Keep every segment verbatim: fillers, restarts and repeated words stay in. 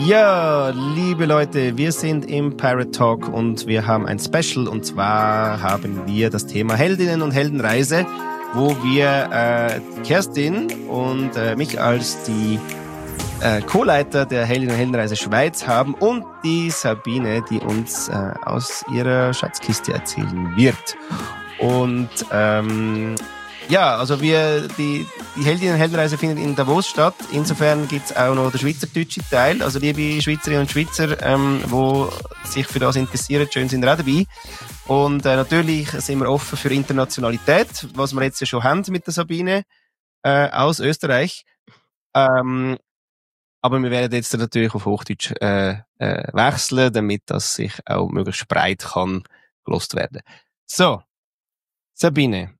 Ja, liebe Leute, wir sind im Pirate Talk und wir haben ein Special, und zwar haben wir das Thema Heldinnen und Heldenreise, wo wir äh, Kerstin und äh, mich als die äh, Co-Leiter der Heldinnen und Heldenreise Schweiz haben und die Sabine, die uns äh, aus ihrer Schatzkiste erzählen wird. Und ähm, ja, also wir die die Heldinnen und Heldenreise findet in Davos statt. Insofern gibt's auch noch den schweizerdeutsche Teil. Also liebe Schweizerinnen und Schweizer, ähm, wo sich für das interessieren, schön sind wir auch dabei. Und äh, natürlich sind wir offen für Internationalität, was wir jetzt ja schon haben mit der Sabine äh, aus Österreich. Ähm, aber wir werden jetzt natürlich auf Hochdeutsch äh, äh, wechseln, damit das sich auch möglichst breit kann gelost werden. So, Sabine.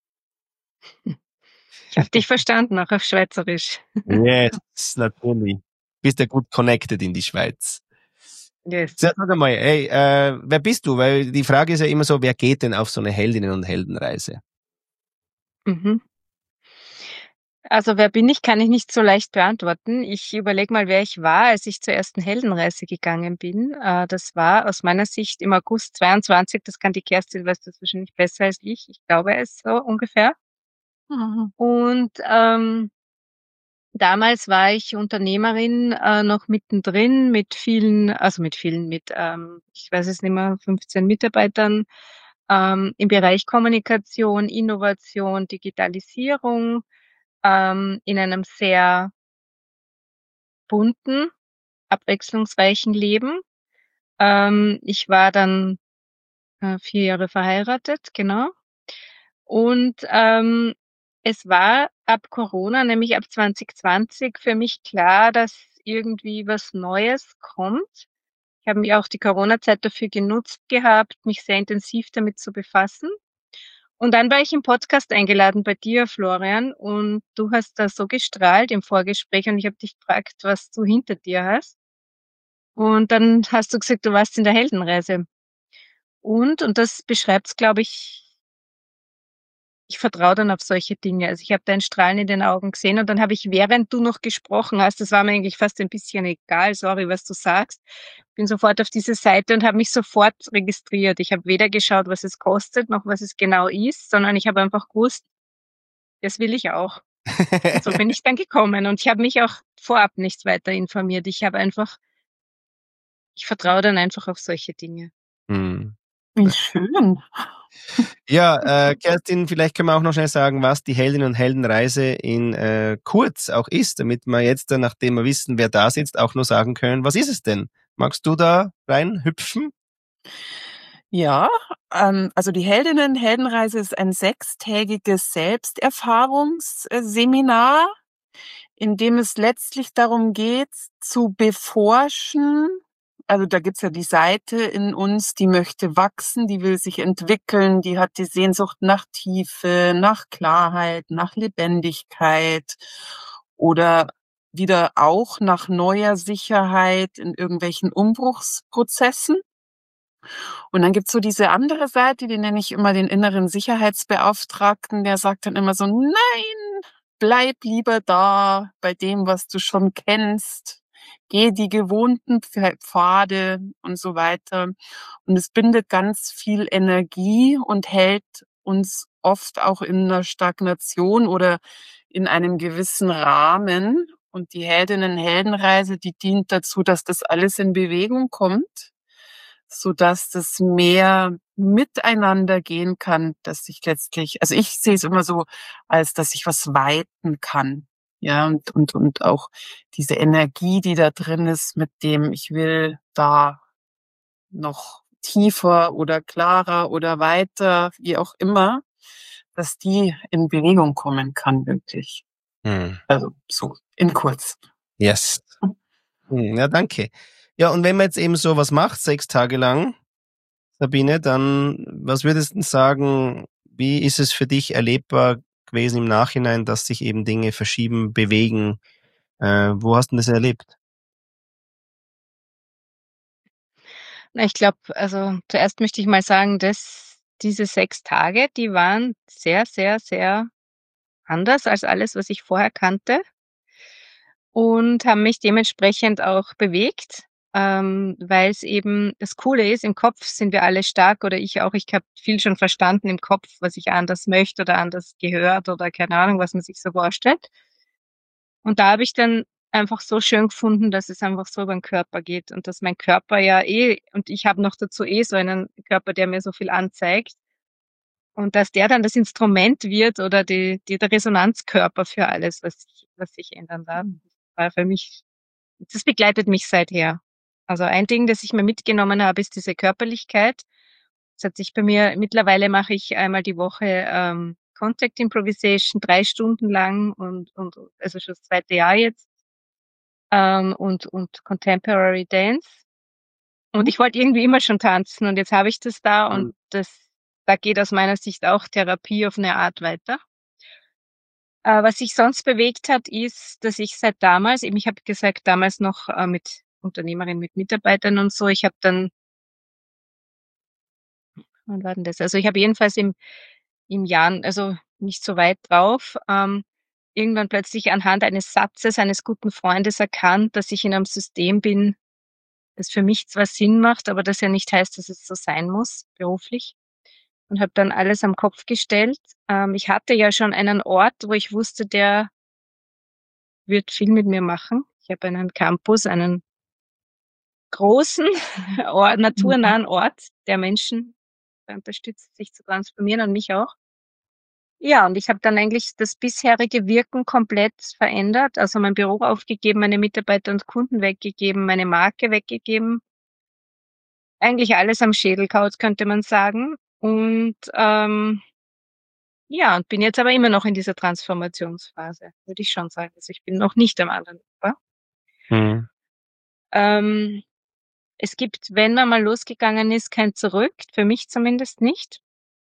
Ich habe dich verstanden, auch auf Schweizerisch. Yes, natürlich. Bist ja gut connected in die Schweiz. Yes. Sag mal, hey, äh, wer bist du? Weil die Frage ist ja immer so, wer geht denn auf so eine Heldinnen- und Heldenreise? Mhm. Also wer bin ich, kann ich nicht so leicht beantworten. Ich überlege mal, wer ich war, als ich zur ersten Heldenreise gegangen bin. Äh, das war aus meiner Sicht im August zweiundzwanzig. Das kann die Kerstin, weiß das wahrscheinlich besser als ich. Ich glaube es so ungefähr. Mhm. Und ähm, damals war ich Unternehmerin äh, noch mittendrin mit vielen, also mit vielen, mit, ähm, ich weiß es nicht mehr, fünfzehn Mitarbeitern ähm, im Bereich Kommunikation, Innovation, Digitalisierung, ähm, in einem sehr bunten, abwechslungsreichen Leben. Ähm, ich war dann äh, vier Jahre verheiratet, genau. Und ähm, es war ab Corona, nämlich ab zwanzig zwanzig, für mich klar, dass irgendwie was Neues kommt. Ich habe mir auch die Corona-Zeit dafür genutzt gehabt, mich sehr intensiv damit zu befassen. Und dann war ich im Podcast eingeladen bei dir, Florian, und du hast da so gestrahlt im Vorgespräch und ich habe dich gefragt, was du hinter dir hast. Und dann hast du gesagt, du warst in der Heldenreise. Und, und das beschreibt's, glaube ich, ich vertraue dann auf solche Dinge. Also ich habe dein Strahlen in den Augen gesehen und dann habe ich, während du noch gesprochen hast, das war mir eigentlich fast ein bisschen egal, sorry, was du sagst, bin sofort auf diese Seite und habe mich sofort registriert. Ich habe weder geschaut, was es kostet, noch was es genau ist, sondern ich habe einfach gewusst, das will ich auch. Und so bin ich dann gekommen und ich habe mich auch vorab nicht weiter informiert. Ich habe einfach, ich vertraue dann einfach auf solche Dinge. Hm. Wie schön. Ja, äh, Kerstin, vielleicht können wir auch noch schnell sagen, was die Heldinnen und Heldenreise in äh, kurz auch ist, damit wir jetzt, äh, nachdem wir wissen, wer da sitzt, auch nur sagen können, was ist es denn? Magst du da reinhüpfen? Ja, ähm, also die Heldinnen-Heldenreise ist ein sechstägiges Selbsterfahrungsseminar, in dem es letztlich darum geht, zu beforschen. Also da gibt's ja die Seite in uns, die möchte wachsen, die will sich entwickeln, die hat die Sehnsucht nach Tiefe, nach Klarheit, nach Lebendigkeit oder wieder auch nach neuer Sicherheit in irgendwelchen Umbruchsprozessen. Und dann gibt's so diese andere Seite, die nenne ich immer den inneren Sicherheitsbeauftragten, der sagt dann immer so, nein, bleib lieber da bei dem, was du schon kennst. Geh die gewohnten Pfade und so weiter. Und es bindet ganz viel Energie und hält uns oft auch in einer Stagnation oder in einem gewissen Rahmen. Und die Heldinnen-Heldenreise, die dient dazu, dass das alles in Bewegung kommt, sodass das mehr miteinander gehen kann, dass ich letztlich, also ich sehe es immer so, als dass ich was weiten kann. Ja, und, und, und auch diese Energie, die da drin ist, mit dem ich will da noch tiefer oder klarer oder weiter, wie auch immer, dass die in Bewegung kommen kann, wirklich. Hm. Also so, in kurz. Yes. Hm, ja, danke. Ja, und wenn man jetzt eben so was macht, sechs Tage lang, Sabine, dann, was würdest du sagen, wie ist es für dich erlebbar gewesen im Nachhinein, dass sich eben Dinge verschieben, bewegen? Äh, wo hast du das erlebt? Na, ich glaube, also zuerst möchte ich mal sagen, dass diese sechs Tage, die waren sehr, sehr, sehr anders als alles, was ich vorher kannte. und habe mich dementsprechend auch bewegt, ähm, weil es eben das Coole ist, im Kopf sind wir alle stark oder ich auch. Ich habe viel schon verstanden im Kopf, was ich anders möchte oder anders gehört oder keine Ahnung, was man sich so vorstellt. Und da habe ich dann einfach so schön gefunden, dass es einfach so über den Körper geht und dass mein Körper ja eh, und ich habe noch dazu eh so einen Körper, der mir so viel anzeigt. Und dass der dann das Instrument wird oder die, die, der Resonanzkörper für alles, was sich, was sich ändern darf. Das war für mich, das begleitet mich seither. Also ein Ding, das ich mir mitgenommen habe, ist diese Körperlichkeit. Das hat sich bei mir, mittlerweile mache ich einmal die Woche ähm, Contact Improvisation, drei Stunden lang und, und also schon das zweite Jahr jetzt ähm, und, und Contemporary Dance. Und ich wollte irgendwie immer schon tanzen und jetzt habe ich das da und das, da geht aus meiner Sicht auch Therapie auf eine Art weiter. Äh, was sich sonst bewegt hat, ist, dass ich seit damals, eben ich habe gesagt, damals noch äh, mit Unternehmerin, mit Mitarbeitern und so, ich habe dann, wann war denn das? Also ich habe jedenfalls im, im Jahr, also nicht so weit drauf, ähm, irgendwann plötzlich anhand eines Satzes eines guten Freundes erkannt, dass ich in einem System bin, das für mich zwar Sinn macht, aber das ja nicht heißt, dass es so sein muss, beruflich. Und habe dann alles am Kopf gestellt. Ähm, ich hatte ja schon einen Ort, wo ich wusste, der wird viel mit mir machen. Ich habe einen Campus, einen großen, Ort, naturnahen Ort, der Menschen unterstützt, sich zu transformieren und mich auch. Ja, und ich habe dann eigentlich das bisherige Wirken komplett verändert. Also mein Büro aufgegeben, meine Mitarbeiter und Kunden weggegeben, meine Marke weggegeben. Eigentlich alles am Schädel kaut, könnte man sagen. Und ähm, ja, und bin jetzt aber immer noch in dieser Transformationsphase, würde ich schon sagen. Also ich bin noch nicht am anderen Ufer. Mhm. Ähm, es gibt, wenn man mal losgegangen ist, kein Zurück, für mich zumindest nicht.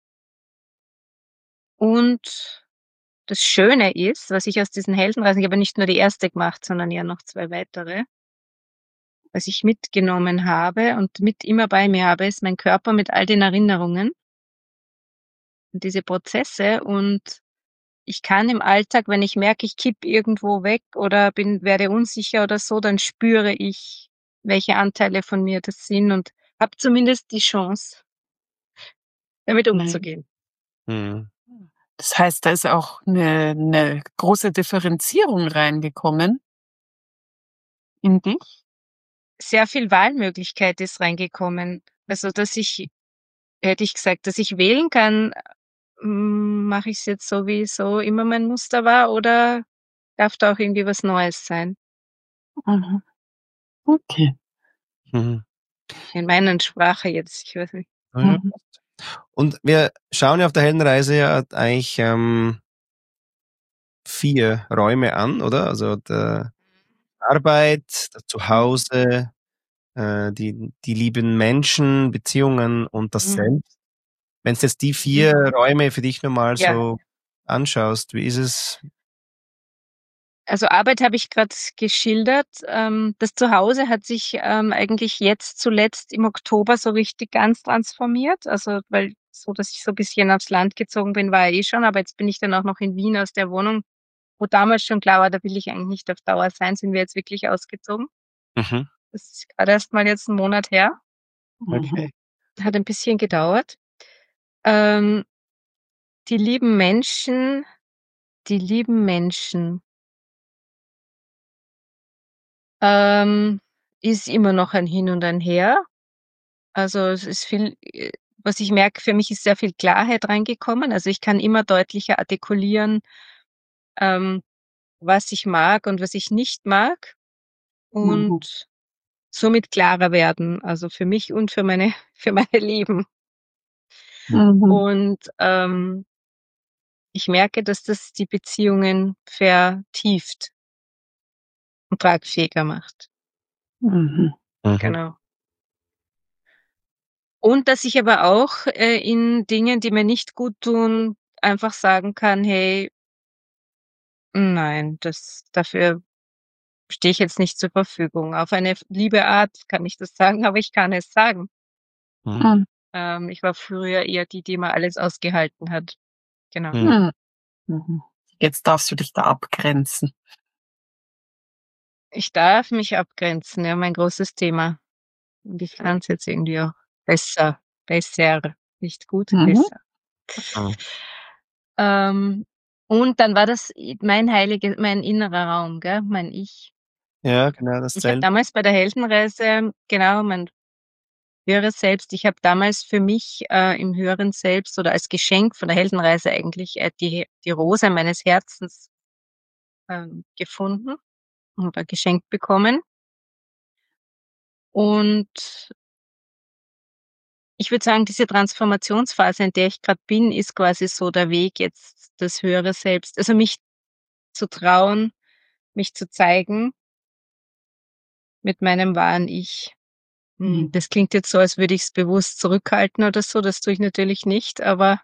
Und das Schöne ist, was ich aus diesen Heldenreisen, ich habe nicht nur die erste gemacht, sondern ja noch zwei weitere, was ich mitgenommen habe und mit immer bei mir habe, ist mein Körper mit all den Erinnerungen und diese Prozesse. Und ich kann im Alltag, wenn ich merke, ich kipp irgendwo weg oder bin, werde unsicher oder so, dann spüre ich, welche Anteile von mir das sind und habe zumindest die Chance, damit umzugehen. Mhm. Das heißt, da ist auch eine, eine große Differenzierung reingekommen in dich. Sehr viel Wahlmöglichkeit ist reingekommen. Also, dass ich, hätte ich gesagt, dass ich wählen kann, mache ich es jetzt so, wie so immer mein Muster war, oder darf da auch irgendwie was Neues sein? Mhm. Okay. Mhm. In meiner Sprache jetzt, ich weiß nicht. Ja. Mhm. Und wir schauen ja auf der Heldenreise ja eigentlich ähm, vier Räume an, oder? Also der Arbeit, das Zuhause, äh, die, die lieben Menschen, Beziehungen und das Mhm. Selbst. Wenn du jetzt die vier Räume für dich nochmal Ja. so anschaust, wie ist es? Also Arbeit habe ich gerade geschildert. Ähm, das Zuhause hat sich ähm, eigentlich jetzt zuletzt im Oktober so richtig ganz transformiert. Also weil so, dass ich so ein bisschen aufs Land gezogen bin, war ja eh schon, aber jetzt bin ich dann auch noch in Wien aus der Wohnung, wo damals schon klar war, da will ich eigentlich nicht auf Dauer sein, sind wir jetzt wirklich ausgezogen. Mhm. Das ist gerade erst mal jetzt einen Monat her. Okay. Hat ein bisschen gedauert. Ähm, die lieben Menschen, die lieben Menschen. Ähm, ist immer noch ein Hin und ein Her. Also es ist viel, äh, was ich merke, für mich ist sehr viel Klarheit reingekommen. Also ich kann immer deutlicher artikulieren, ähm, was ich mag und was ich nicht mag Mhm. und somit klarer werden. Also für mich und für meine, für meine Lieben. Mhm. Und ähm, ich merke, dass das die Beziehungen vertieft und tragfähiger macht. Mhm. Mhm. Genau. Und dass ich aber auch äh, in Dingen, die mir nicht gut tun, einfach sagen kann, hey, nein, das dafür stehe ich jetzt nicht zur Verfügung. Auf eine liebe Art kann ich das sagen, aber ich kann es sagen. Mhm. Mhm. Ähm, ich war früher eher die, die immer alles ausgehalten hat. Genau. Mhm. Mhm. Jetzt darfst du dich da abgrenzen. Ich darf mich abgrenzen, ja, mein großes Thema. Und ich kann es jetzt irgendwie auch besser, besser, nicht gut, Mhm. besser. Mhm. Ähm, und dann war das i mein heilige mein innerer Raum, gell, mein Ich. Ja, genau, das Ich habe zählt. damals bei der Heldenreise genau, mein höheres Selbst ich habe damals für mich, äh, im höheren Selbst oder als Geschenk von der Heldenreise eigentlich, äh, die die Rose meines Herzens, ähm, gefunden oder geschenkt bekommen. Und ich würde sagen, diese Transformationsphase, in der ich grad bin, ist quasi so der Weg jetzt, das höhere Selbst also, mich zu trauen, mich zu zeigen mit meinem wahren Ich. Hm, Mhm. das klingt jetzt so, als würde ich's bewusst zurückhalten oder so, das tue ich natürlich nicht, aber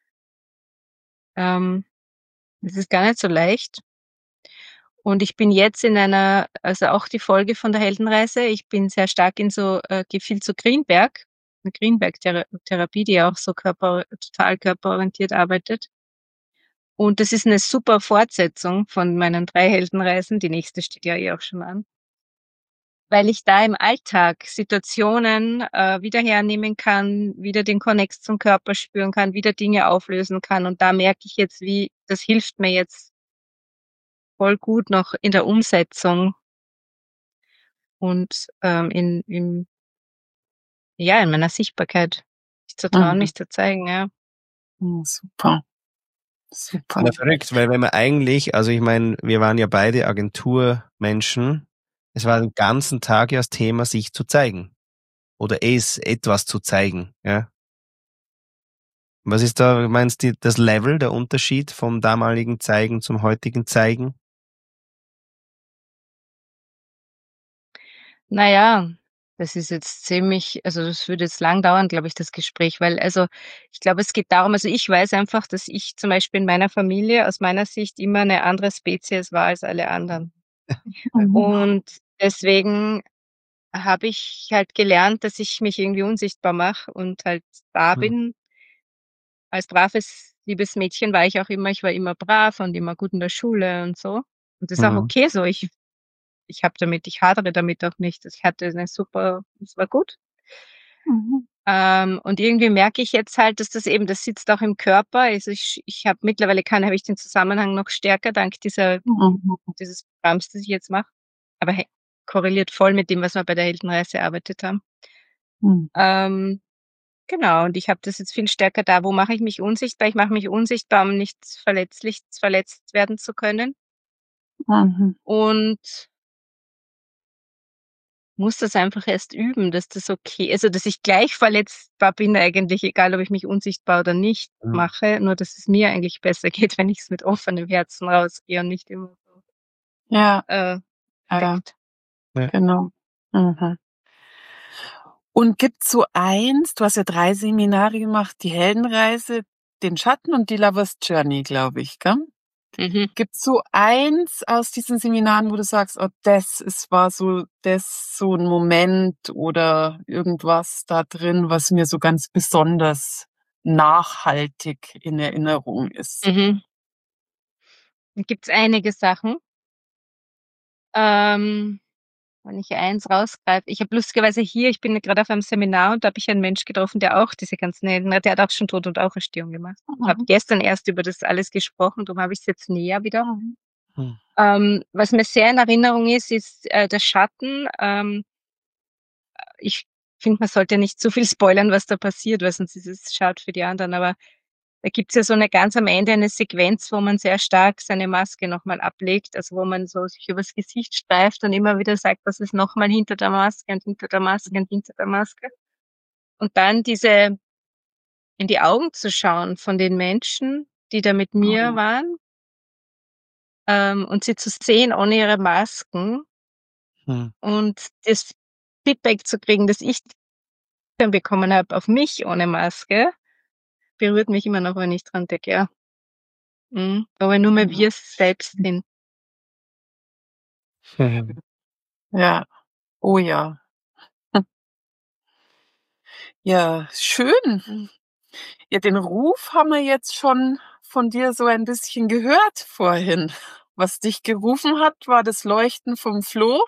ähm, es ist gar nicht so leicht. Und ich bin jetzt in einer also, auch die Folge von der Heldenreise, ich bin sehr stark in so äh, gehe viel zu Greenberg, 'ne Greenberg-Thera Therapie, die auch so körper total körperorientiert arbeitet. Und das ist 'ne super Fortsetzung von meinen drei Heldenreisen. Die nächste steht ja eh auch schon an. Weil ich da im Alltag Situationen, äh, wieder hernehmen kann, wieder den Connect zum Körper spüren kann, wieder Dinge auflösen kann. Und da merke ich jetzt, wie das hilft mir jetzt voll gut noch in der Umsetzung und, ähm, in in ja, in meiner Sichtbarkeit, mich zu trauen, Mhm. mich zu zeigen, ja. Mhm, super. Super. Ja, verrückt, weil wenn man eigentlich also, ich meine, wir waren ja beide Agenturmenschen. Es war den ganzen Tag ja das Thema, sich zu zeigen oder es etwas zu zeigen, ja? Was ist da meinst du das Level, der Unterschied vom damaligen Zeigen zum heutigen Zeigen? Na ja, das ist jetzt ziemlich also, das würde jetzt lang dauern, glaube ich, das Gespräch, weil also, ich glaube, es geht darum also, ich weiß einfach, dass ich zum Beispiel in meiner Familie aus meiner Sicht immer 'ne andere Spezies war als alle anderen. Mhm. Und deswegen habe ich halt gelernt, dass ich mich irgendwie unsichtbar mache und halt da Mhm. bin. Als braves, liebes Mädchen war ich auch immer ich war immer brav und immer gut in der Schule und so. Und das ist auch Mhm. okay so. Ich ich habe damit ich hadere damit auch nicht. Ich hatte 'ne super es war gut. Mhm. Ähm, und irgendwie merke ich jetzt halt, dass das eben das sitzt auch im Körper. Also, ich ich habe mittlerweile kann habe ich den Zusammenhang noch stärker dank dieser Mhm. dieses Programms, das ich jetzt mache. Aber he korreliert voll mit dem, was wir bei der Heldenreise erarbeitet haben. Mhm. Ähm, genau, und ich habe das jetzt viel stärker da. Wo mache ich mich unsichtbar? Ich mache mich unsichtbar, um nicht verletzlich verletzt werden zu können. Mhm. Und muss das einfach erst üben, dass das okay also, dass ich gleich verletzbar bin eigentlich, egal ob ich mich unsichtbar oder nicht Mhm. mache, nur dass es mir eigentlich besser geht, wenn ich's mit offenem Herzen rausgehe und nicht immer so Ja. äh, Ja, ja. verdeckt. Ja. Genau. Mhm. Und gibt's so eins du hast ja drei Seminare gemacht, die Heldenreise, den Schatten und die Lovers Journey, glaube ich, gell? Mhm. Gibt's so eins aus diesen Seminaren, wo du sagst: „Oh, das ist war so das so 'n Moment oder irgendwas da drin, was mir so ganz besonders nachhaltig in Erinnerung ist?“ Mhm. Da gibt's einige Sachen. Ähm, wenn ich eins rausgreife ich habe lustigerweise hier ich bin grad auf einem Seminar und da habe ich einen Mensch getroffen, der auch diese ganzen Helden der hat auch schon Tod und Auferstehung gemacht. Habe Mhm. gestern erst über das alles gesprochen, darum habe ich's jetzt näher wieder. Mhm. Mhm. Ähm, was mir sehr in Erinnerung ist, ist, äh, der Schatten. Ähm ich finde, man sollte nicht zu viel spoilern, was da passiert, weil sonst ist es schade für die anderen. Aber da gibt's ja so 'ne ganz am Ende eine Sequenz, wo man sehr stark seine Maske noch mal ablegt, also, wo man so sich übers Gesicht streift und immer wieder sagt: „Was ist noch mal hinter der Maske und hinter der Maske und hinter der Maske?“ Und dann diese in die Augen zu schauen von den Menschen, die da mit mir Mhm. waren ähm, und sie zu sehen ohne ihre Masken Mhm. und das Feedback zu kriegen, das ich dann bekommen habe auf mich ohne Maske, berührt mich immer noch, wenn ich dran denke, ja. Mhm. Aber nur mehr Mhm. wir selbst sind. Ja. Oh ja. Ja, schön. Mhm. Ja, den Ruf haben wir jetzt schon von dir so ein bisschen gehört vorhin. Was dich gerufen hat, war das Leuchten vom Floh.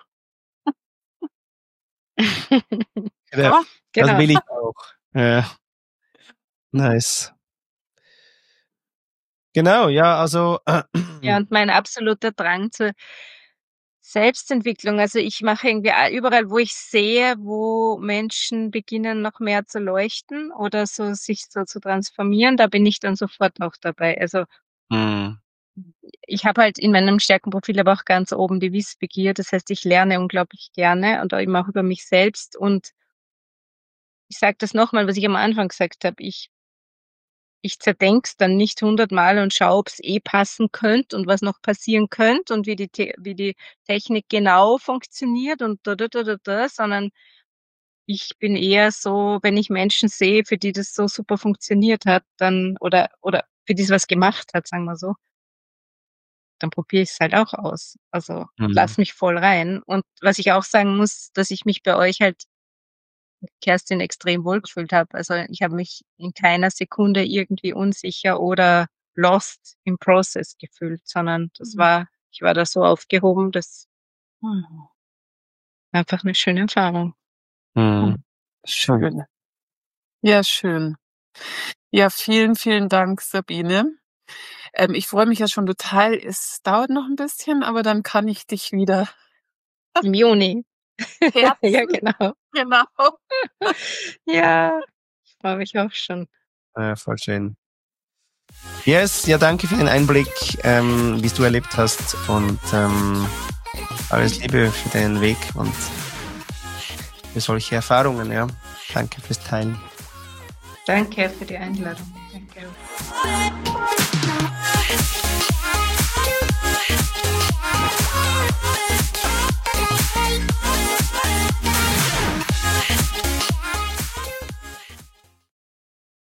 Ja, Ja, das Genau. will ich auch. Ja. Nice. Genau, ja, also Ja, und mein absoluter Drang zur Selbstentwicklung. Also ich mache irgendwie a- überall, wo ich sehe, wo Menschen beginnen, noch mehr zu leuchten oder so sich so zu transformieren, da bin ich dann sofort auch dabei. Also hm, ich habe halt in meinem Stärkenprofil aber auch ganz oben die Wissbegier. Das heißt, ich lerne unglaublich gerne und eben auch über mich selbst. Und ich sage das nochmal, was ich am Anfang gesagt habe. Ich, ich zerdenk's dann nicht hundertmal und schaue, ob es eh passen könnte und was noch passieren könnte und wie die, The wie die Technik genau funktioniert und da, da, da, da, da, sondern ich bin eher so, wenn ich Menschen sehe, für die das so super funktioniert hat, dann, oder, oder für die es was gemacht hat, sagen wir so, dann probiere ich es halt auch aus. Also hm, lass mich voll rein. Und was ich auch sagen muss, dass ich mich bei euch halt, Kerstin, extrem wohlgefühlt habe. Also ich habe mich in keiner Sekunde irgendwie unsicher oder lost im Process gefühlt, sondern das war, ich war da so aufgehoben, das war einfach eine schöne Erfahrung. hm. schön. Ja, schön. Ja, vielen, vielen Dank, Sabine. Ähm, ich freue mich ja schon total. Es dauert noch ein bisschen, aber dann kann ich dich wieder Im Juni. Ja, herzen. genau. Genau. Ja, ich freue mich auch schon. Ja, voll schön. Yes, ja, danke für den Einblick, ähm, wie es du erlebt hast und ähm, alles Liebe für deinen Weg und für solche Erfahrungen, ja. Danke fürs Teilen. Danke für die Einladung.